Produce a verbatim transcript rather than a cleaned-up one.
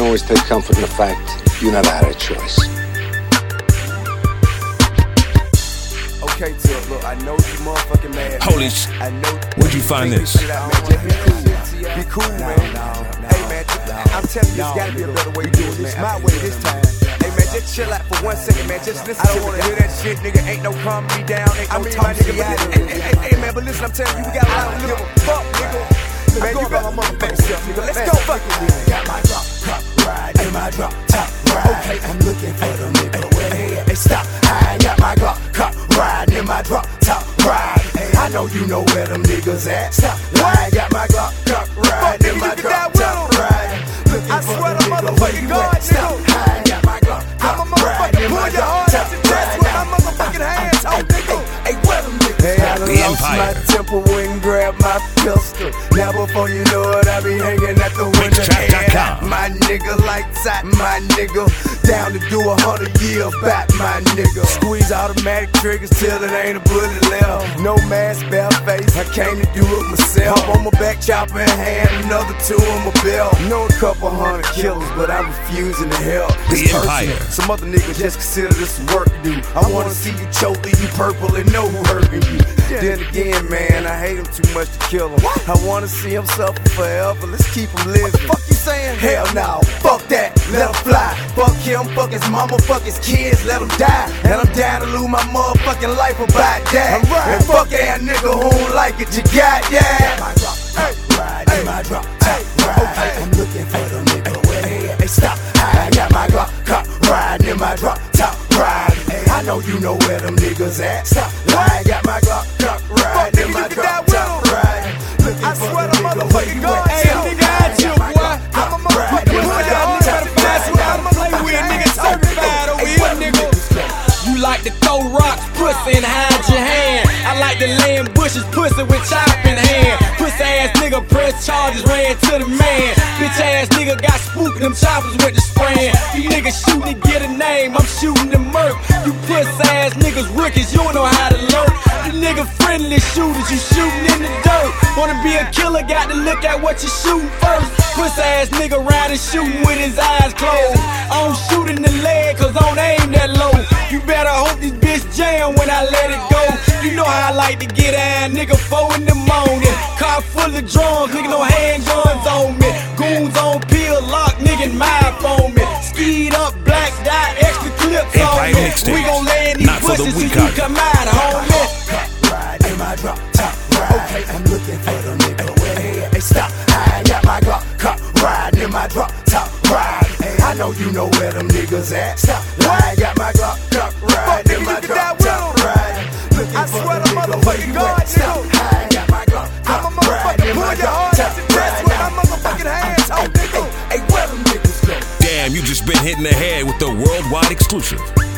can always take comfort in the fact you never had a choice. Okay, Tip, look, I know you motherfucking mad. Holy sh! I know. Where'd you find this? Be cool, be cool, man. Hey, man, I'm telling you, there's gotta be a better way to do it. It's my way this time. Hey, man, just chill out for one second, man. Just listen to me. I don't wanna hear that shit, nigga. Ain't no calm me down. Ain't no talk me down. Hey, hey, hey, man, but listen, I'm telling you, we got a lot of little fuck, nigga. Man, you got my motherfucking self, nigga. Let's go, fuck it. Got my drop top ride and my drop top ride. Okay, I'm looking for the nigga where they at. Hey, stop. I got my Glock cop ride and my drop top ride. Hey, I know you know where them niggas at. Stop. I got my Glock cop ride and my drop top ride. Looking I for swear the to nigga where motherfucking you God, at. Stop. nigga. I got my Glock I'm a cop ride motherfucking and my pull your drop hard top at your chest with my motherfucking hands on, nigga. Hey, where them niggas Hey, I at? done The lost Empire. my temper, went and grabbed my pistol. Now before you know it, I be hanging at the window. Trap dot com. My nigga lights out, my nigga. Down to do a hundred years back, my nigga. Squeeze automatic triggers till it ain't a bullet left. No mask, bare face, I came to do it myself. Up on my back, chopper in hand, another two on my belt. Know a couple hundred killers, but I'm refusing to help. The It's personal. Empire. Some other niggas just consider this work to do. I wanna see you choke, leave you purple and know who hurting you. Then again, man, I hate him too much to kill him. I wanna see him suffer forever. Let's keep him living. What the fuck you saying? Hell no, fuck that, let him fly. Fuck him, fuck his mama, fuck his kids, let him die. And I'm down to lose my motherfucking life about that. And fuck that nigga who don't like it, you got that. My drop top ride and my drop top ride. Okay, I'm looking for the nigga where they at. Hey, stop. I got my Glock cop ride and my drop top ride. Hey, I know you know where them niggas at. Stop. I got my Glock cop ride and my drop top ride. Looking I for swear the to nigga where motherfucking you God, at. hey, Stop. nigga, I chill, got my boy. Glock I'm a cop motherfucking ride and pussy, my y'all drop niggas top better pass ride. what I'ma play with, nigga. Certified over Hey, here, where them nigga. niggas go? You like to throw rocks, pussy, and hide your hand. I like to lay in bushes, pussy with chopping hand. Pussy ass nigga press charges, ran to the man. Bitch ass nigga got spooked, them choppers went to spraying. You niggas shooting to get a name, I'm shooting the murk. You pussy ass niggas rookies, you don't know how to lurk. You nigga friendly shooters, you shooting in the dirt. Wanna be a killer, got to look at what you shooting first. Pussy ass nigga riding shooting with his eyes closed. I don't shoot in the leg, cause I don't aim that low. You better hope this bitch jam when I let it go. You know how I like to get down, nigga, four in the morning. Car full of drums, nigga, no handguns on me. Goons on pill, lock, nigga, my phone me. Skied up, black dot, extra clips Empire on me. mixtape. We gon' lay in these Not for the bushes till weak you hearted. come out, homie. Cop ride and my drop top ride. Okay, I'm looking for the nigga where they at. Hey, stop. I got my Glock cop ride and my drop top ride. Hey, I know you know where them niggas at. Stop. I got my Glock cop ride and my drop top ride. Looking I for swear the to nigga where motherfucking you God, at. Stop. nigga. I got my Glock I'm a cop ride motherfucking and my pull your drop hard top at your chest with my ride. motherfucking hands on, nigga. Hey, where them niggas go? Damn, you just been hitting the head with the worldwide exclusive.